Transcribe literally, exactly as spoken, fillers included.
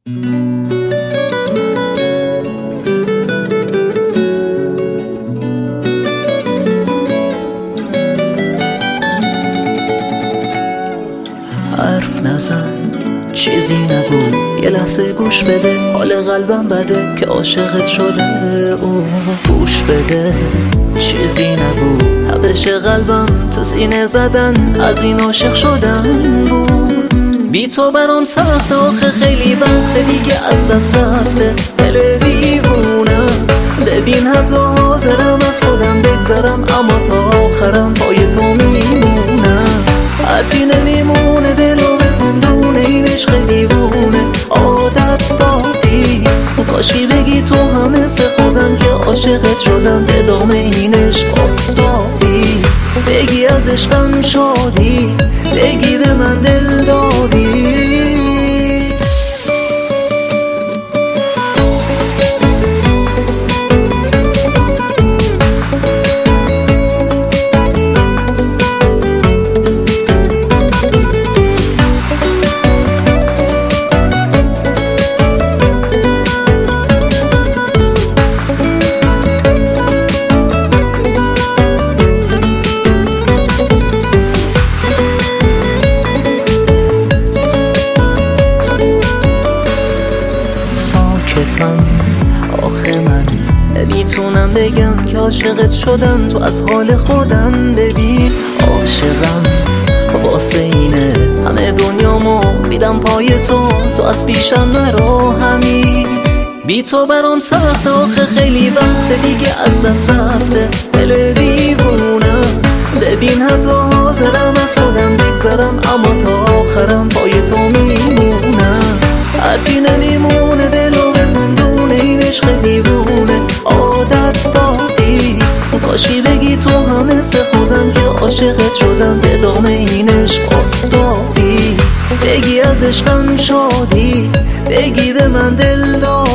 حرف نزن، چیزی نگو، یه لحظه گوش بده، حال قلبم بده که عاشقت شده. او گوش بده، چیزی نگو، تپش قلبم تو سینه زدن از این عاشق شدن بود. بی تو برام سخت، آخه خیلی وقت دیگه از دست رفته دل دیوونم. ببین حتی حاضرم از خودم بگذرم، اما تا آخرم پای تو میمونم. حرفی نمیمونه دلو به زندونه، این عشق دیوونه عادت دادی. کاشکی بگی تو هم مثل خودم که عاشقت شدم، به دام این عشق افتادی. بگی از عشقم شادی، بگی به من دل دادی. آخه من نمیتونم بگم که عاشقت شدم، تو از حال خودم ببین عاشقم. واسه اینه همه دنیامو میدم پای تو، تو از پیشم نرو همین. بی تو برام سخت، آخه خیلی وقت دیگه از دست رفته دل دیوونم. ببین حتی حاضرم از خودم بگذرم، اما تا آخرم پای تو میمونم. حرفی نمیمونه دلو به زندونه، این عشق دیوونه عادت دادی. کاشکی بگی تو هم مثل خودم که عاشقت شدم، به دام این عشق افتادی. بگی از عشقم شادی، بگی به من دل دادی.